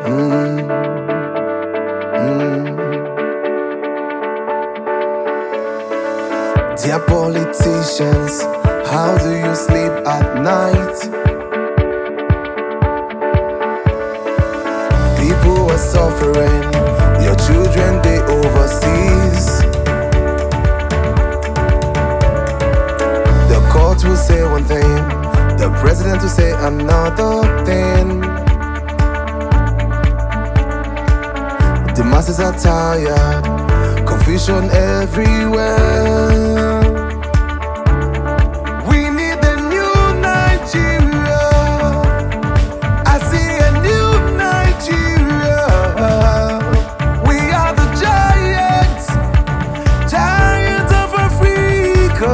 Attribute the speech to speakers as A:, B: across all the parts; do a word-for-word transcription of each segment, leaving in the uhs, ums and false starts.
A: Mm, mm. Dear politicians, how do you sleep at night? People are suffering, your children they overseas. The court will say one thing, the president will say another thing. The masses are tired, confusion everywhere. We need a new Nigeria. I see a new Nigeria. We are the giants, giants of Africa.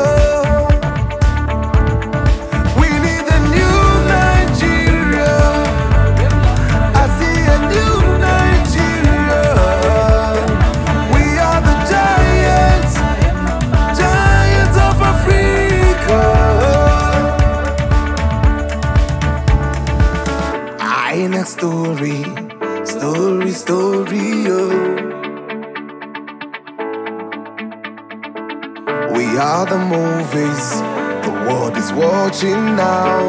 A: We need a new Nigeria. I see a new Nigeria. We are the giants, giants of Africa. I next story, story, story, oh. We are the movies, the world is watching now.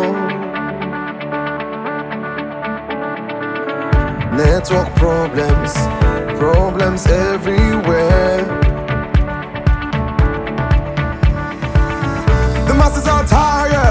A: Network problems, problems everywhere. The masses are tired,